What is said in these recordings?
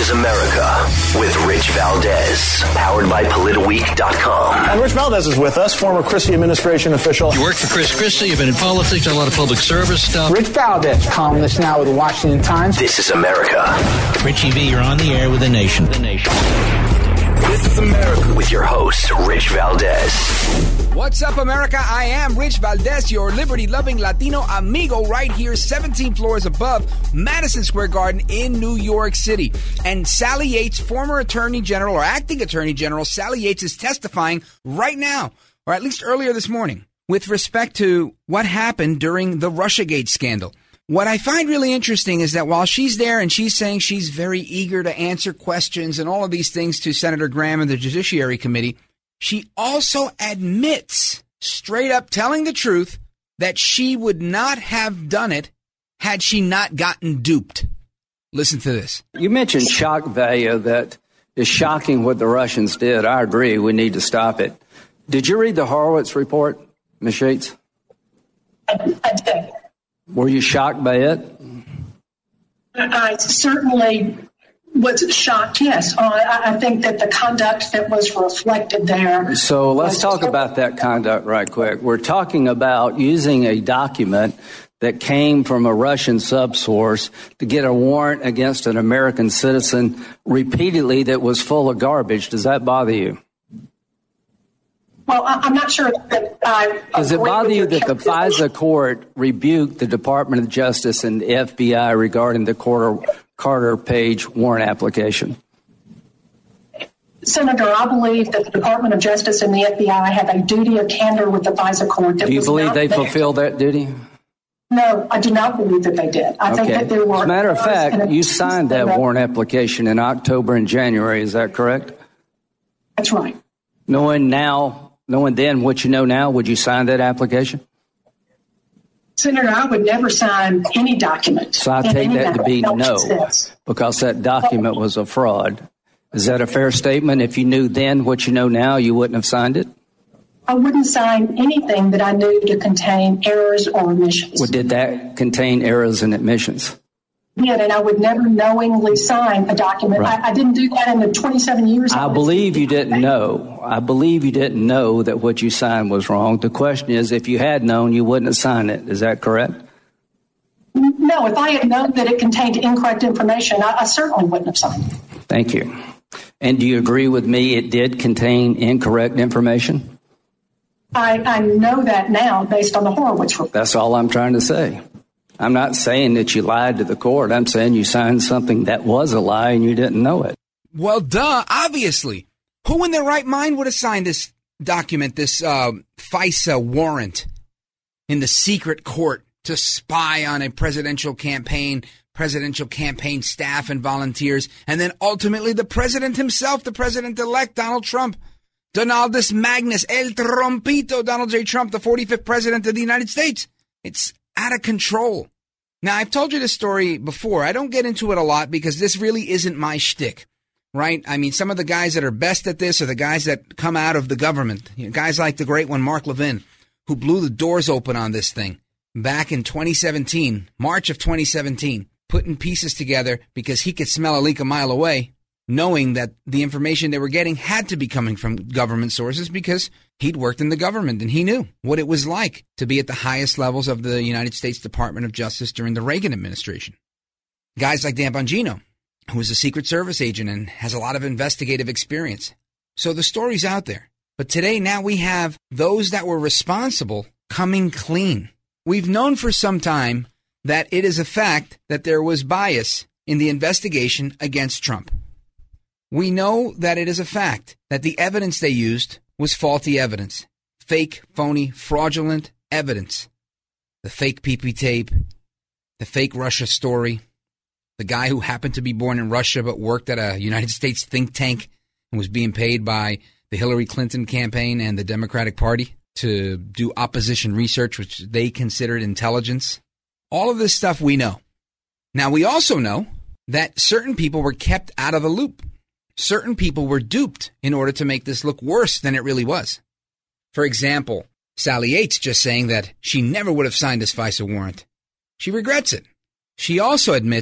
is America with Rich Valdez, powered by PolitiWeek.com. And Rich Valdez is with us, former Christie administration official. You worked for Chris Christie, you've been in politics, done a lot of public service stuff. Rich Valdez, columnist now with the Washington Times. This is America. Richie V, you're on the air with the nation. This is America with your host, Rich Valdez. What's up, America? I am Rich Valdez, your liberty-loving Latino amigo right here, 17 floors above Madison Square Garden in New York City. And Sally Yates, former Attorney General, or Acting Attorney General, Sally Yates is testifying right now, or at least earlier this morning, with respect to what happened during the Russiagate scandal. What I find really interesting is that while she's there and she's saying she's very eager to answer questions and all of these things to Senator Graham and the Judiciary Committee, she also admits, straight up telling the truth, that she would not have done it had she not gotten duped. Listen to this. You mentioned shock value that is shocking what the Russians did. I agree. We need to stop it. Did you read the Horowitz report, Ms. Yates? I did. Were you shocked by it? I certainly was shocked, yes. I think that the conduct that was reflected there. So let's talk about that conduct right quick. We're talking about using a document that came from a Russian subsource to get a warrant against an American citizen repeatedly that was full of garbage. Does that bother you? Well, I'm not sure that I... Does it bother you that the FISA court rebuked the Department of Justice and the FBI regarding the Carter Page warrant application? Senator, I believe that the Department of Justice and the FBI have a duty of candor with the FISA court. Do you believe they fulfilled that duty? No, I do not believe that they did. I think that there were... As a matter of fact, you signed that warrant application in October and January. Is that correct? That's right. Knowing then what you know now, would you sign that application? Senator, I would never sign any document. So I take that to be no, because that document was a fraud. Is that a fair statement? If you knew then what you know now, you wouldn't have signed it? I wouldn't sign anything that I knew to contain errors or omissions. Well, did that contain errors and omissions? Yeah, and I would never knowingly sign a document. Right. I didn't do that in the 27 years. I believe you didn't know. I believe you didn't know that what you signed was wrong. The question is, if you had known, you wouldn't have signed it. Is that correct? No, if I had known that it contained incorrect information, I certainly wouldn't have signed it. Thank you. And do you agree with me it did contain incorrect information? I know that now based on the Horowitz report. That's all I'm trying to say. I'm not saying that you lied to the court. I'm saying you signed something that was a lie and you didn't know it. Well, duh, obviously. Who in their right mind would have signed this document, this FISA warrant in the secret court to spy on a presidential campaign staff and volunteers, and then ultimately the president himself, the president-elect, Donald Trump, Donaldus Magnus, El Trompito, Donald J. Trump, the 45th president of the United States? It's out of control. Now, I've told you this story before. I don't get into it a lot because this really isn't my shtick, right? I mean, some of the guys that are best at this are the guys that come out of the government. You know, guys like the great one, Mark Levin, who blew the doors open on this thing back in 2017, March of 2017, putting pieces together because he could smell a leak a mile away, knowing that the information they were getting had to be coming from government sources because he'd worked in the government and he knew what it was like to be at the highest levels of the United States Department of Justice during the Reagan administration. Guys like Dan Bongino, who was a Secret Service agent and has a lot of investigative experience. So the story's out there. But today, now we have those that were responsible coming clean. We've known for some time that it is a fact that there was bias in the investigation against Trump. We know that it is a fact that the evidence they used was faulty evidence, fake, phony, fraudulent evidence. The fake PP tape, the fake Russia story, the guy who happened to be born in Russia but worked at a United States think tank and was being paid by the Hillary Clinton campaign and the Democratic Party to do opposition research, which they considered intelligence. All of this stuff we know. Now, we also know that certain people were kept out of the loop. Certain people were duped in order to make this look worse than it really was. For example, Sally Yates just saying that she never would have signed this FISA warrant. She regrets it. She also admits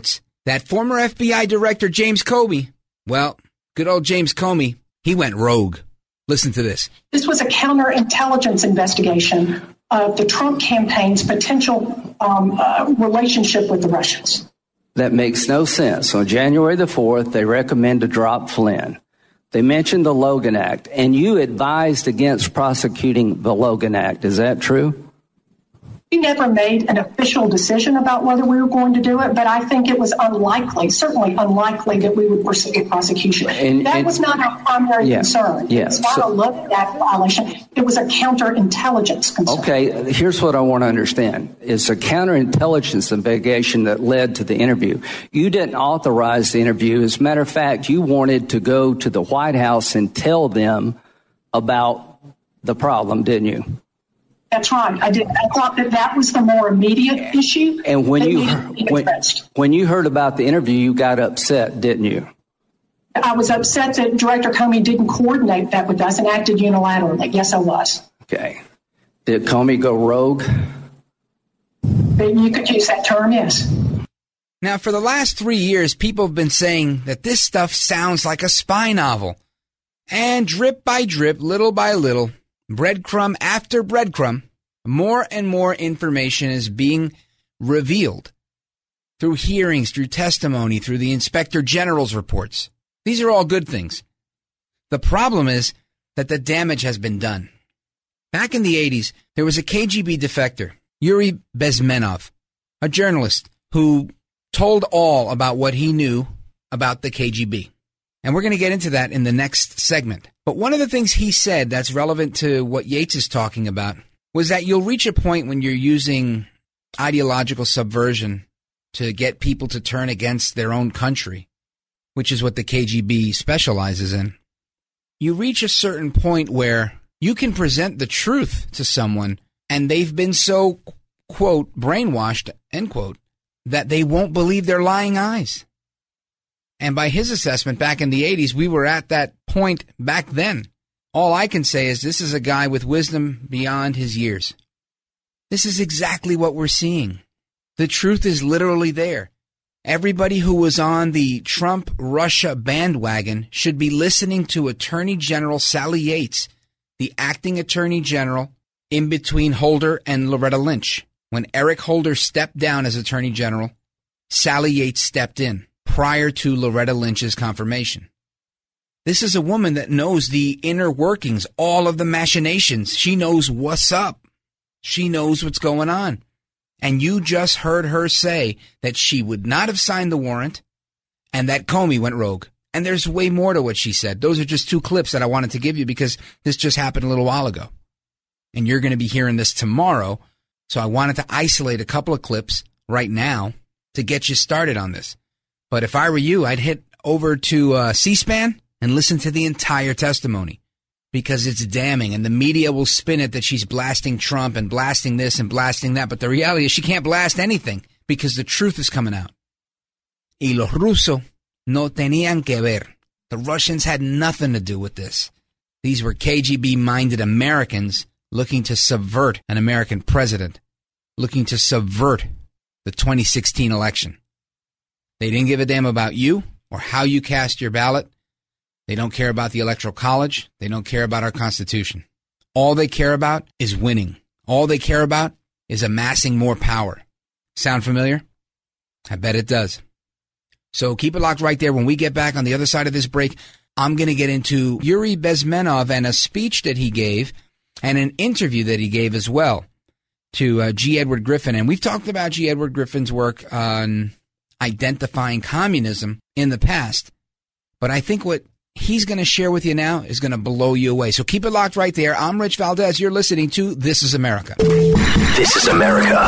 that former FBI Director James Comey, well, good old James Comey, he went rogue. Listen to this. This was a counterintelligence investigation of the Trump campaign's potential relationship with the Russians. That makes no sense. On January the 4th, they recommend to drop Flynn. They mentioned the Logan Act, and you advised against prosecuting the Logan Act. Is that true? We never made an official decision about whether we were going to do it, but I think it was unlikely, certainly unlikely, that we would pursue prosecution. That was not our primary concern. Yeah. It's not a Logan Act violation. It was a counterintelligence concern. Okay, here's what I want to understand. It's a counterintelligence investigation that led to the interview. You didn't authorize the interview. As a matter of fact, you wanted to go to the White House and tell them about the problem, didn't you? That's right. I did. I thought that was the more immediate issue. And when you heard about the interview, you got upset, didn't you? I was upset that Director Comey didn't coordinate that with us and acted unilaterally. Yes, I was. Okay. Did Comey go rogue? You could use that term, yes. Now, for the last 3 years, people have been saying that this stuff sounds like a spy novel. And drip by drip, little by little, breadcrumb after breadcrumb, more and more information is being revealed through hearings, through testimony, through the Inspector General's reports. These are all good things. The problem is that the damage has been done. Back in the 80s, there was a KGB defector, Yuri Bezmenov, a journalist who told all about what he knew about the KGB. And we're going to get into that in the next segment. But one of the things he said that's relevant to what Yates is talking about was that you'll reach a point when you're using ideological subversion to get people to turn against their own country, which is what the KGB specializes in. You reach a certain point where you can present the truth to someone and they've been so, quote, brainwashed, end quote, that they won't believe their lying eyes. And by his assessment back in the 80s, we were at that point back then. All I can say is this is a guy with wisdom beyond his years. This is exactly what we're seeing. The truth is literally there. Everybody who was on the Trump-Russia bandwagon should be listening to Attorney General Sally Yates, the acting Attorney General in between Holder and Loretta Lynch. When Eric Holder stepped down as Attorney General, Sally Yates stepped in prior to Loretta Lynch's confirmation. This is a woman that knows the inner workings, all of the machinations. She knows what's up. She knows what's going on. And you just heard her say that she would not have signed the warrant and that Comey went rogue. And there's way more to what she said. Those are just two clips that I wanted to give you because this just happened a little while ago. And you're going to be hearing this tomorrow. So I wanted to isolate a couple of clips right now to get you started on this. But if I were you, I'd hit over to C-SPAN and listen to the entire testimony because it's damning. And the media will spin it that she's blasting Trump and blasting this and blasting that. But the reality is she can't blast anything because the truth is coming out. Y los rusos no tenían que ver. The Russians had nothing to do with this. These were KGB-minded Americans looking to subvert an American president, looking to subvert the 2016 election. They didn't give a damn about you or how you cast your ballot. They don't care about the Electoral College. They don't care about our Constitution. All they care about is winning. All they care about is amassing more power. Sound familiar? I bet it does. So keep it locked right there. When we get back on the other side of this break, I'm going to get into Yuri Bezmenov and a speech that he gave and an interview that he gave as well to G. Edward Griffin. And we've talked about G. Edward Griffin's work on identifying communism in the past. But I think what he's going to share with you now is going to blow you away. So keep it locked right there. I'm Rich Valdez. You're listening to This is America. This is America.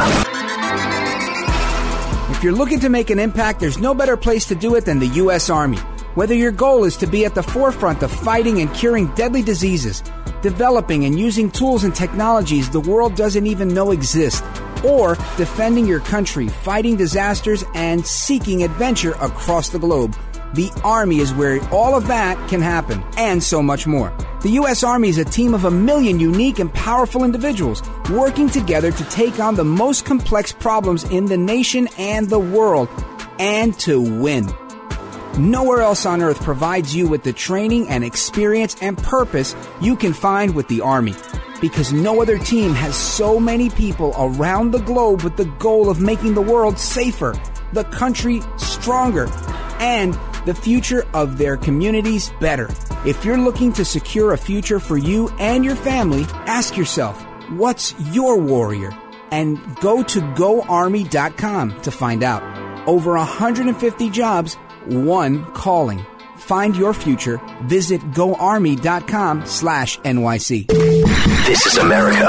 If you're looking to make an impact, there's no better place to do it than the U.S. Army. Whether your goal is to be at the forefront of fighting and curing deadly diseases, developing and using tools and technologies the world doesn't even know exist, or defending your country, fighting disasters, and seeking adventure across the globe, the Army is where all of that can happen, and so much more. The U.S. Army is a team of 1 million unique and powerful individuals working together to take on the most complex problems in the nation and the world. and to win. Nowhere else on earth provides you with the training and experience and purpose you can find with the Army. Because no other team has so many people around the globe with the goal of making the world safer, the country stronger, and the future of their communities better. If you're looking to secure a future for you and your family, ask yourself, what's your warrior? And go to GoArmy.com to find out. Over 150 jobs, one calling. Find your future. Visit GoArmy.com/NYC. This is America.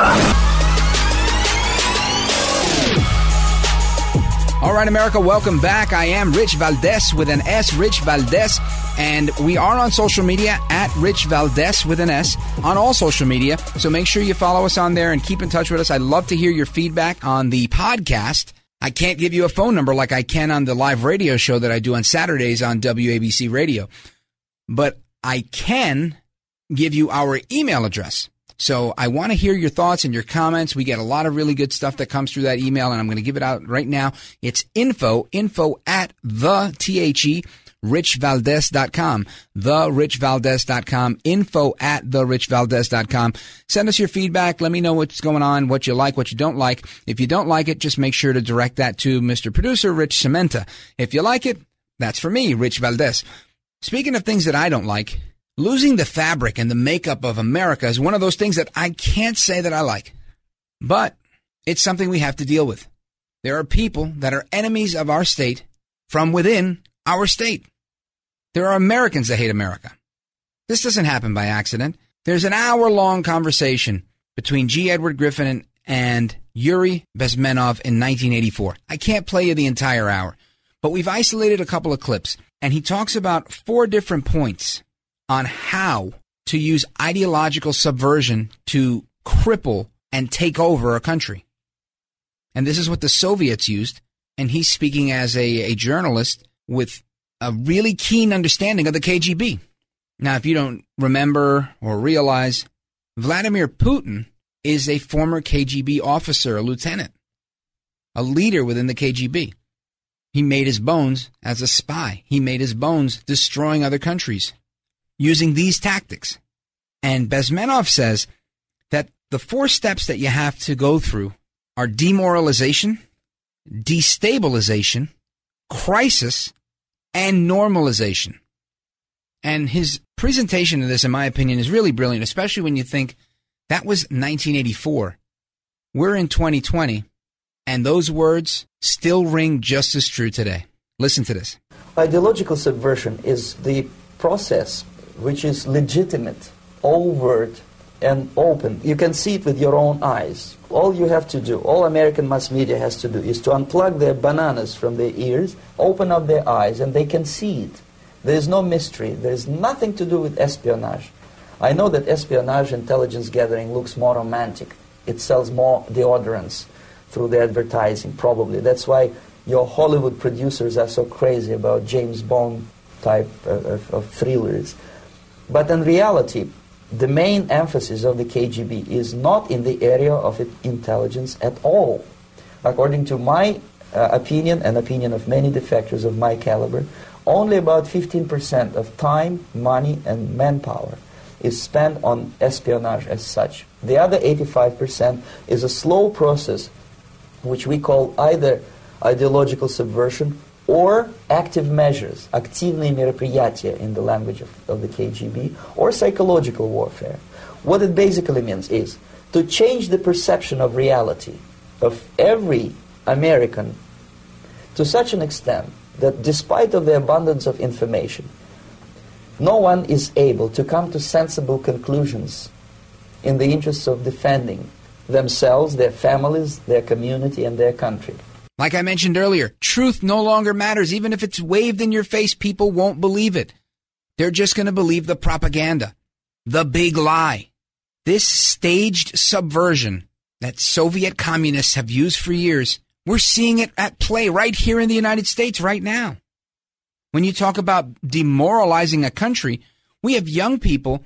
All right, America, welcome back. I am Rich Valdez with an S, Rich Valdez, and we are on social media at Rich Valdez with an S on all social media. So make sure you follow us on there and keep in touch with us. I'd love to hear your feedback on the podcast. I can't give you a phone number like I can on the live radio show that I do on Saturdays on WABC Radio, but I can give you our email address. So I want to hear your thoughts and your comments. We get a lot of really good stuff that comes through that email, and I'm going to give it out right now. It's info at richvaldez.com, richvaldez.com, info at richvaldez.com. Send us your feedback. Let me know what's going on, what you like, what you don't like. If you don't like it, just make sure to direct that to Mr. Producer, Rich Cementa. If you like it, that's for me, Rich Valdez. Speaking of things that I don't like, losing the fabric and the makeup of America is one of those things that I can't say that I like. But it's something we have to deal with. There are people that are enemies of our state from within our state. There are Americans that hate America. This doesn't happen by accident. There's an hour-long conversation between G. Edward Griffin and Yuri Bezmenov in 1984. I can't play you the entire hour, but we've isolated a couple of clips, and he talks about 4 different points on how to use ideological subversion to cripple and take over a country. And this is what the Soviets used, and he's speaking as a journalist with a really keen understanding of the KGB. Now, if you don't remember or realize, Vladimir Putin is a former KGB officer, a lieutenant, a leader within the KGB. He made his bones as a spy. He made his bones destroying other countries using these tactics. And Bezmenov says that the 4 steps that you have to go through are demoralization, destabilization, crisis, and normalization. And his presentation of this, in my opinion, is really brilliant, especially when you think that was 1984. We're in 2020, and those words still ring just as true today. Listen to this. Ideological subversion is the process which is legitimate, overt, and open. You can see it with your own eyes. All you have to do, all American mass media has to do, is to unplug their bananas from their ears, open up their eyes, and they can see it. There is no mystery. There is nothing to do with espionage. I know that espionage intelligence gathering looks more romantic. It sells more deodorants through the advertising, probably. That's why your Hollywood producers are so crazy about James Bond type of thrillers. But in reality, the main emphasis of the KGB is not in the area of intelligence at all. According to my opinion and opinion of many defectors of my caliber, only about 15% of time, money, and manpower is spent on espionage as such. The other 85% is a slow process which we call either ideological subversion or active measures, активные мероприятия in the language of the KGB, or psychological warfare. What it basically means is to change the perception of reality of every American to such an extent that despite of the abundance of information, no one is able to come to sensible conclusions in the interests of defending themselves, their families, their community, and their country. Like I mentioned earlier, truth no longer matters. Even if it's waved in your face, people won't believe it. They're just going to believe the propaganda, the big lie. This staged subversion that Soviet communists have used for years, we're seeing it at play right here in the United States right now. When you talk about demoralizing a country, we have young people,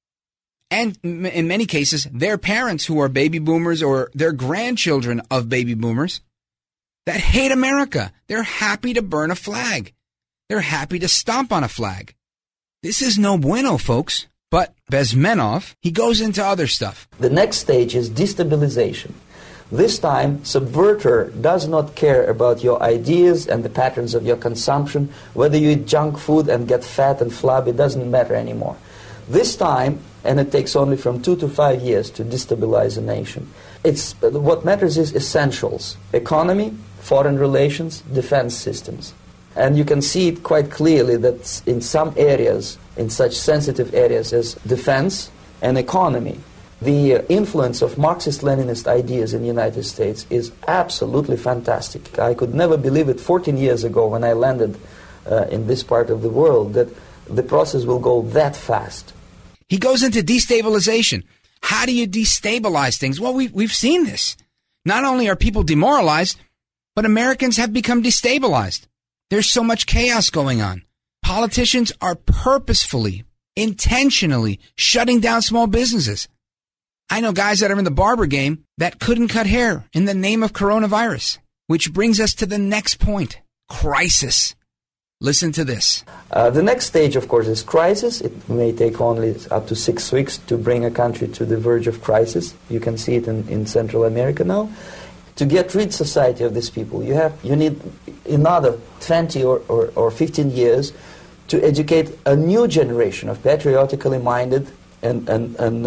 and in many cases, their parents who are baby boomers or their grandchildren of baby boomers, that hate America. They're happy to burn a flag. They're happy to stomp on a flag. This is no bueno, folks. But Bezmenov, he goes into other stuff. The next stage is destabilization. This time, subverter does not care about your ideas and the patterns of your consumption. Whether you eat junk food and get fat and flabby, it doesn't matter anymore. This time, and it takes only from 2 to 5 years to destabilize a nation, what matters is essentials: economy, foreign relations, defense systems. And you can see it quite clearly that in some areas, in such sensitive areas as defense and economy, the influence of Marxist-Leninist ideas in the United States is absolutely fantastic. I could never believe it 14 years ago when I landed in this part of the world that the process will go that fast. He goes into destabilization. How do you destabilize things? Well, we've seen this. Not only are people demoralized, but Americans have become destabilized. There's so much chaos going on. Politicians are purposefully, intentionally shutting down small businesses. I know guys that are in the barber game that couldn't cut hair in the name of coronavirus, which brings us to the next point, crisis. Listen to this. The next stage, of course, is crisis. It may take only up to 6 weeks to bring a country to the verge of crisis. You can see it in Central America now. To get rid society of these people, you need another 20 or 15 years to educate a new generation of patriotically minded and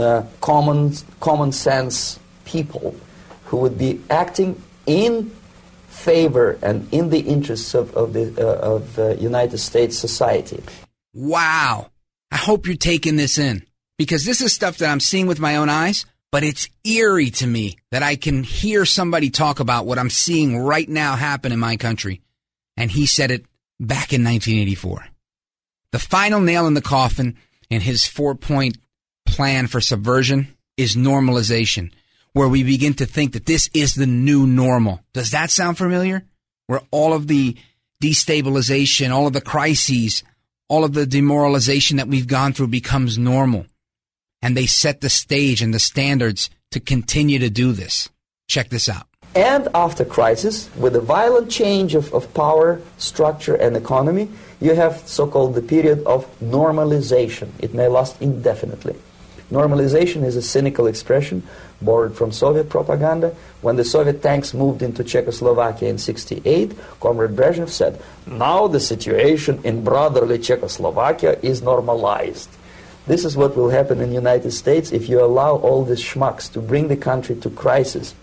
common sense people who would be acting in favor and in the interests of the United States society. Wow. I hope you're taking this in, because this is stuff that I'm seeing with my own eyes. But it's eerie to me that I can hear somebody talk about what I'm seeing right now happen in my country. And he said it back in 1984. The final nail in the coffin in his 4-point plan for subversion is normalization, where we begin to think that this is the new normal. Does that sound familiar? Where all of the destabilization, all of the crises, all of the demoralization that we've gone through becomes normal. And they set the stage and the standards to continue to do this. Check this out. And after crisis, with a violent change of power, structure, and economy, you have so-called the period of normalization. It may last indefinitely. Normalization is a cynical expression borrowed from Soviet propaganda. When the Soviet tanks moved into Czechoslovakia in 1968, Comrade Brezhnev said, "Now the situation in brotherly Czechoslovakia is normalized." This is what will happen in the United States if you allow all these schmucks to bring the country to crisis,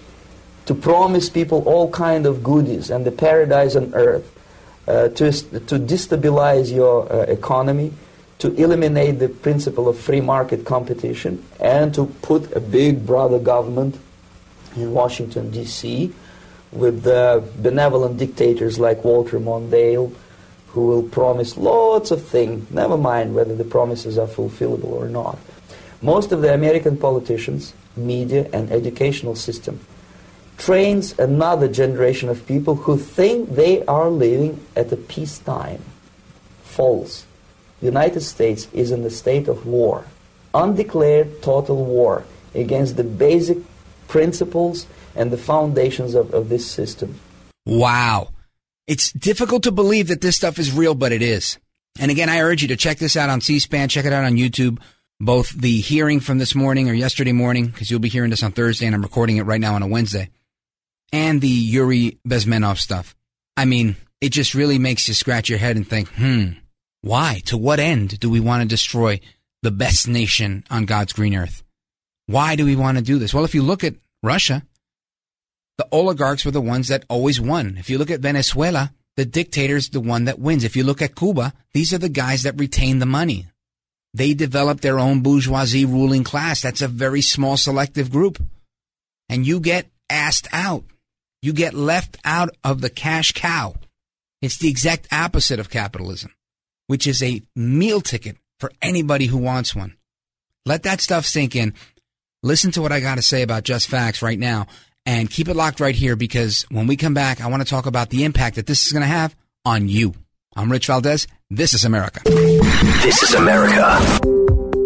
to promise people all kind of goodies and the paradise on earth, to destabilize your economy, to eliminate the principle of free market competition, and to put a big brother government in Washington, D.C., with benevolent dictators like Walter Mondale, who will promise lots of things, never mind whether the promises are fulfillable or not. Most of the American politicians, media, and educational system trains another generation of people who think they are living at a peacetime. False. The United States is in a state of war, undeclared total war against the basic principles and the foundations of this system. Wow. It's difficult to believe that this stuff is real, but it is. And again, I urge you to check this out on C-SPAN, check it out on YouTube, both the hearing from this morning or yesterday morning, because you'll be hearing this on Thursday, and I'm recording it right now on a Wednesday, and the Yuri Bezmenov stuff. I mean, it just really makes you scratch your head and think, why? To what end do we want to destroy the best nation on God's green earth? Why do we want to do this? Well, if you look at Russia, the oligarchs were the ones that always won. If you look at Venezuela, the dictator's the one that wins. If you look at Cuba, these are the guys that retain the money. They develop their own bourgeoisie ruling class. That's a very small selective group. And you get asked out. You get left out of the cash cow. It's the exact opposite of capitalism, which is a meal ticket for anybody who wants one. Let that stuff sink in. Listen to what I got to say about Just Facts right now. And keep it locked right here, because when we come back, I want to talk about the impact that this is going to have on you. I'm Rich Valdez. This is America. This is America.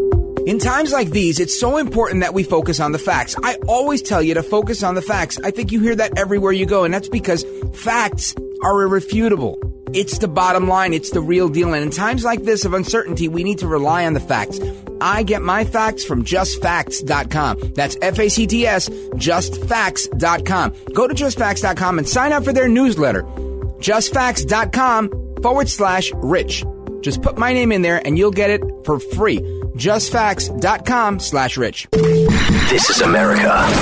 In times like these, it's so important that we focus on the facts. I always tell you to focus on the facts. I think you hear that everywhere you go, and that's because facts are irrefutable. It's the bottom line. It's the real deal. And in times like this of uncertainty, we need to rely on the facts. I get my facts from justfacts.com. That's FACTS, justfacts.com. Go to justfacts.com and sign up for their newsletter. justfacts.com/rich. Just put my name in there and you'll get it for free. justfacts.com/rich. This is America.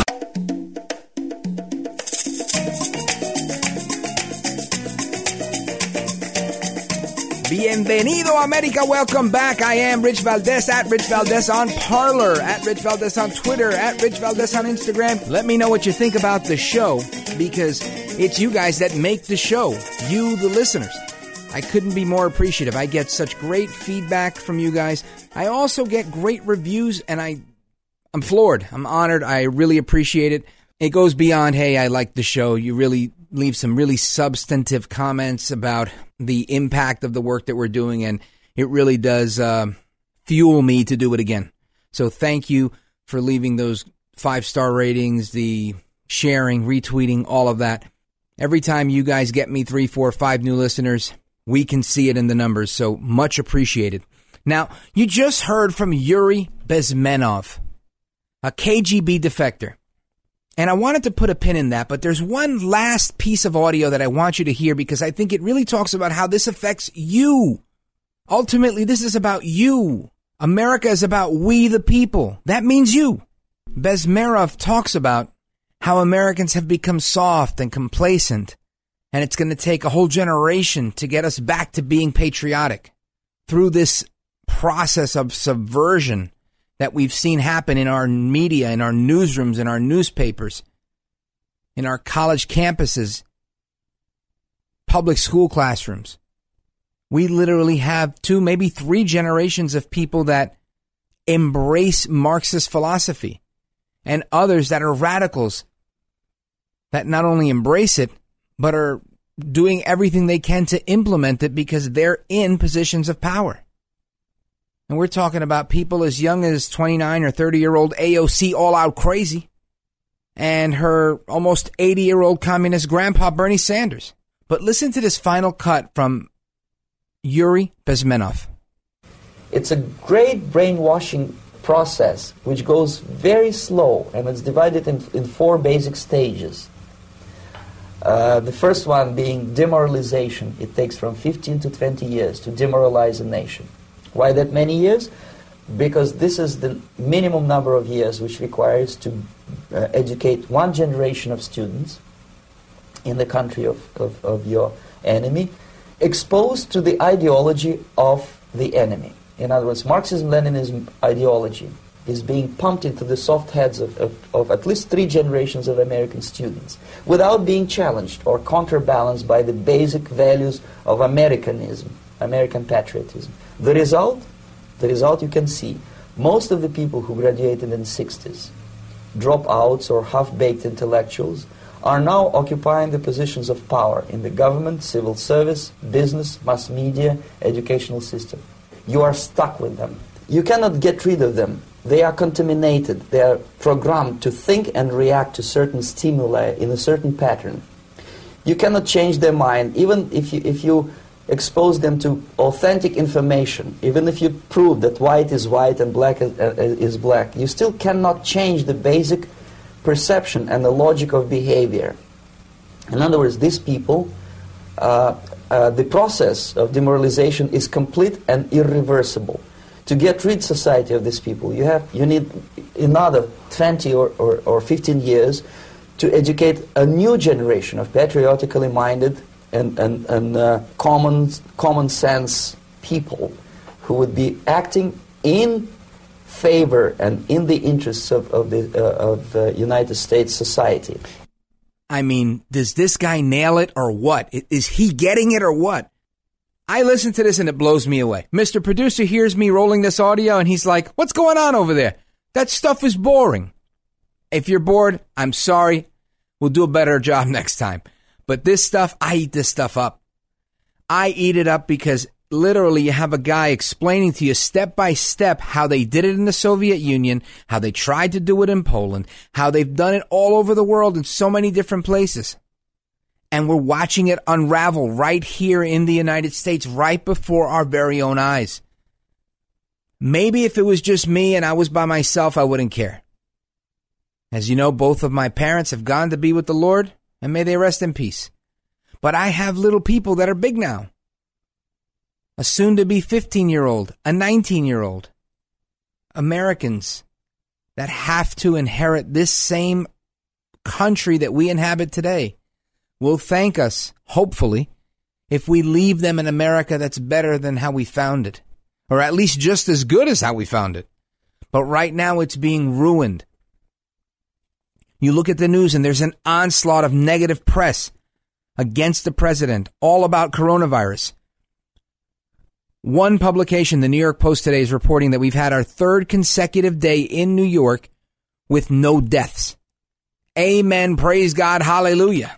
Bienvenido, America. Welcome back. I am Rich Valdez, at Rich Valdez on Parler, at Rich Valdez on Twitter, at Rich Valdez on Instagram. Let me know what you think about the show, because it's you guys that make the show, you, the listeners. I couldn't be more appreciative. I get such great feedback from you guys. I also get great reviews, and I'm floored. I'm honored. I really appreciate it. It goes beyond, hey, I like the show. You really leave some really substantive comments about the impact of the work that we're doing, and it really does fuel me to do it again. So thank you for leaving those 5-star ratings, the sharing, retweeting, all of that. Every time you guys get me 3, 4, 5 new listeners, we can see it in the numbers, so much appreciated. Now, you just heard from Yuri Bezmenov, a KGB defector. And I wanted to put a pin in that, but there's one last piece of audio that I want you to hear, because I think it really talks about how this affects you. Ultimately, this is about you. America is about we the people. That means you. Bezmenov talks about how Americans have become soft and complacent, and it's going to take a whole generation to get us back to being patriotic through this process of subversion that we've seen happen in our media, in our newsrooms, in our newspapers, in our college campuses, public school classrooms. We literally have 2, maybe 3 generations of people that embrace Marxist philosophy, and others that are radicals that not only embrace it, but are doing everything they can to implement it because they're in positions of power. And we're talking about people as young as 29 or 30-year-old AOC all-out crazy, and her almost 80-year-old communist grandpa Bernie Sanders. But listen to this final cut from Yuri Bezmenov. It's a great brainwashing process which goes very slow, and it's divided in 4 basic stages. The first one being demoralization. It takes from 15 to 20 years to demoralize a nation. Why that many years? Because this is the minimum number of years which requires to educate one generation of students in the country of your enemy, exposed to the ideology of the enemy. In other words, Marxism-Leninism ideology is being pumped into the soft heads of at least 3 generations of American students without being challenged or counterbalanced by the basic values of Americanism, American patriotism. The result you can see. Most of the people who graduated in the 60s, dropouts or half-baked intellectuals, are now occupying the positions of power in the government, civil service, business, mass media, educational system. You are stuck with them. You cannot get rid of them. They are contaminated. They are programmed to think and react to certain stimuli in a certain pattern. You cannot change their mind, even if you expose them to authentic information, even if you prove that white is white and black is black, you still cannot change the basic perception and the logic of behavior. In other words, these people, the process of demoralization is complete and irreversible. To get rid of society of these people, you need another 20 or 15 years to educate a new generation of patriotically minded and common sense people who would be acting in favor and in the interests of the United States society. I mean, does this guy nail it or what? Is he getting it or what? I listen to this and it blows me away. Mr. Producer hears me rolling this audio and he's like, what's going on over there? That stuff is boring. If you're bored, I'm sorry. We'll do a better job next time. But this stuff, I eat this stuff up. I eat it up because literally you have a guy explaining to you step by step how they did it in the Soviet Union, how they tried to do it in Poland, how they've done it all over the world in so many different places. And we're watching it unravel right here in the United States, right before our very own eyes. Maybe if it was just me and I was by myself, I wouldn't care. As you know, both of my parents have gone to be with the Lord, and may they rest in peace. But I have little people that are big now. A soon-to-be 15-year-old, a 19-year-old. Americans that have to inherit this same country that we inhabit today will thank us, hopefully, if we leave them an America that's better than how we found it. Or at least just as good as how we found it. But right now it's being ruined. You look at the news and there's an onslaught of negative press against the president, all about coronavirus. One publication, the New York Post today, is reporting that we've had our third consecutive day in New York with no deaths. Amen. Praise God. Hallelujah.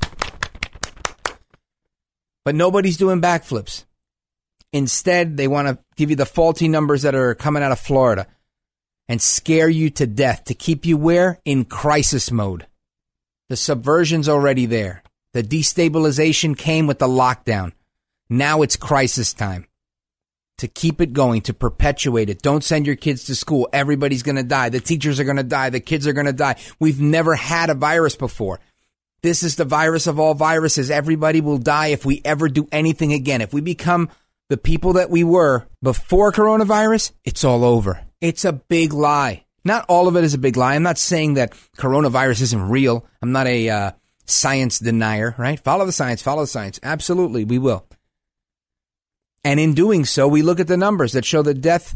But nobody's doing backflips. Instead, they want to give you the faulty numbers that are coming out of Florida and scare you to death to keep you where? In crisis mode. The subversion's already there. The destabilization came with the lockdown. Now it's crisis time. To keep it going, to perpetuate it. Don't send your kids to school. Everybody's going to die. The teachers are going to die. The kids are going to die. We've never had a virus before. This is the virus of all viruses. Everybody will die if we ever do anything again. If we become the people that we were before coronavirus, it's all over. It's a big lie. Not all of it is a big lie. I'm not saying that coronavirus isn't real. I'm not a science denier, right? Follow the science, follow the science. Absolutely, we will. And in doing so, we look at the numbers that show the death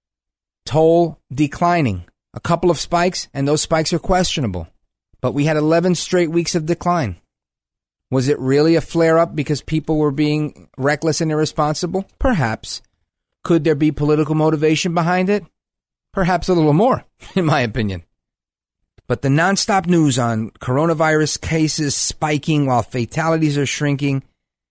toll declining. A couple of spikes, and those spikes are questionable. But we had 11 straight weeks of decline. Was it really a flare-up because people were being reckless and irresponsible? Perhaps. Could there be political motivation behind it? Perhaps a little more, in my opinion. But the nonstop news on coronavirus cases spiking while fatalities are shrinking,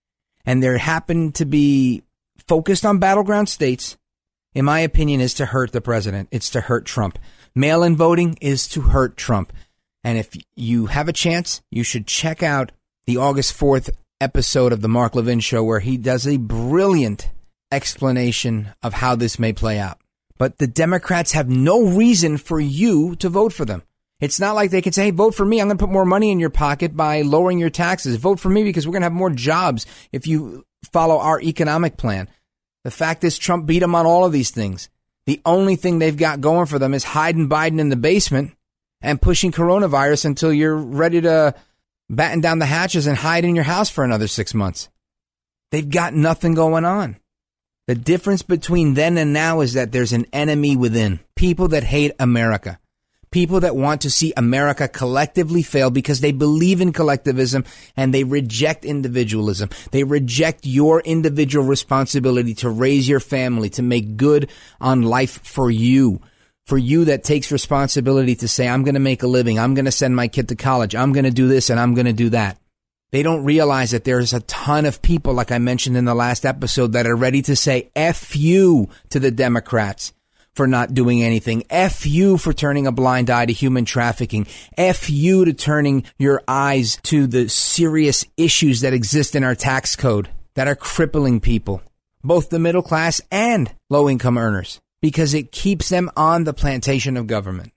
and there happen to be focused on battleground states, in my opinion, is to hurt the president. It's to hurt Trump. Mail-in voting is to hurt Trump. And if you have a chance, you should check out the August 4th episode of the Mark Levin Show, where he does a brilliant explanation of how this may play out. But the Democrats have no reason for you to vote for them. It's not like they can say, hey, vote for me. I'm going to put more money in your pocket by lowering your taxes. Vote for me because we're going to have more jobs if you follow our economic plan. The fact is, Trump beat them on all of these things. The only thing they've got going for them is hiding Biden in the basement and pushing coronavirus until you're ready to batten down the hatches and hide in your house for another 6 months. They've got nothing going on. The difference between then and now is that there's an enemy within. People that hate America. People that want to see America collectively fail because they believe in collectivism and they reject individualism. They reject your individual responsibility to raise your family, to make good on life for you. For you that takes responsibility to say, I'm going to make a living. I'm going to send my kid to college. I'm going to do this and I'm going to do that. They don't realize that there's a ton of people, like I mentioned in the last episode, that are ready to say F you to the Democrats for not doing anything. F you for turning a blind eye to human trafficking. F you to turning your eyes to the serious issues that exist in our tax code that are crippling people, both the middle class and low-income earners, because it keeps them on the plantation of government.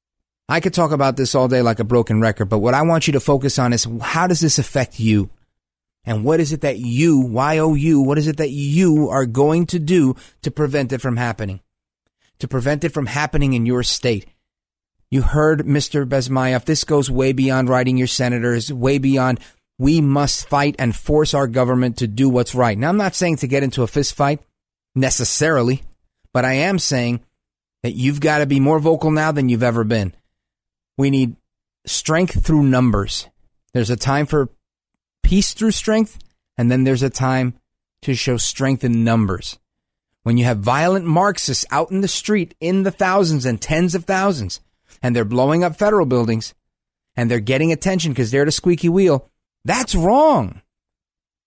I could talk about this all day like a broken record, but what I want you to focus on is, how does this affect you? And what is it that you, Y-O-U, what is it that you are going to do to prevent it from happening? To prevent it from happening in your state. You heard Mr. Bezmayev. This goes way beyond writing your senators, way beyond. We must fight and force our government to do what's right. Now, I'm not saying to get into a fist fight necessarily, but I am saying that you've got to be more vocal now than you've ever been. We need strength through numbers. There's a time for peace through strength, and then there's a time to show strength in numbers. When you have violent Marxists out in the street in the thousands and tens of thousands, and they're blowing up federal buildings, and they're getting attention because they're the squeaky wheel, that's wrong.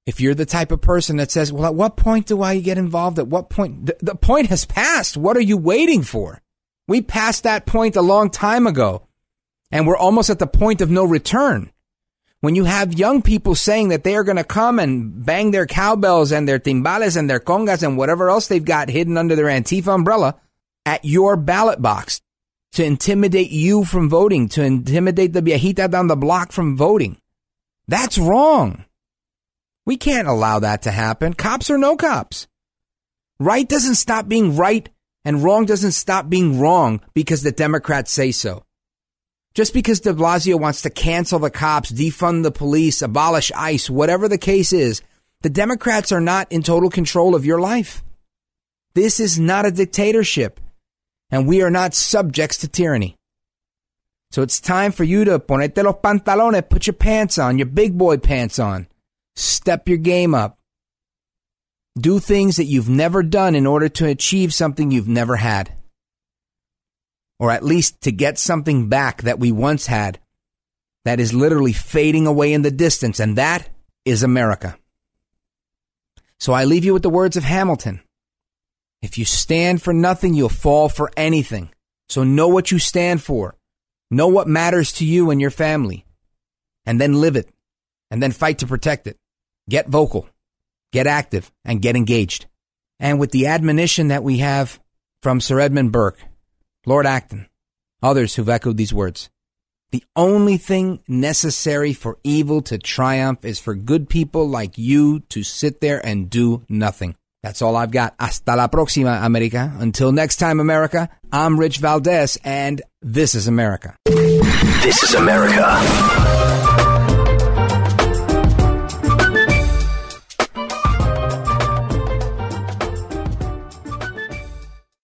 If you're the type of person that says, well, at what point do I get involved? At what point? The point has passed. What are you waiting for? We passed that point a long time ago, and we're almost at the point of no return. When you have young people saying that they are going to come and bang their cowbells and their timbales and their congas and whatever else they've got hidden under their Antifa umbrella at your ballot box to intimidate you from voting, to intimidate the viejita down the block from voting, that's wrong. We can't allow that to happen. Cops or no cops. Right doesn't stop being right, and wrong doesn't stop being wrong because the Democrats say so. Just because de Blasio wants to cancel the cops, defund the police, abolish ICE, whatever the case is, the Democrats are not in total control of your life. This is not a dictatorship, and we are not subjects to tyranny. So it's time for you to ponete los pantalones, put your pants on, your big boy pants on. Step your game up. Do things that you've never done in order to achieve something you've never had. Or at least to get something back that we once had that is literally fading away in the distance, and that is America. So I leave you with the words of Hamilton. If you stand for nothing, you'll fall for anything. So know what you stand for. Know what matters to you and your family. And then live it. And then fight to protect it. Get vocal. Get active. And get engaged. And with the admonition that we have from Sir Edmund Burke, Lord Acton, others who've echoed these words, the only thing necessary for evil to triumph is for good people like you to sit there and do nothing. That's all I've got. Hasta la próxima, America. Until next time, America, I'm Rich Valdez, and this is America. This is America.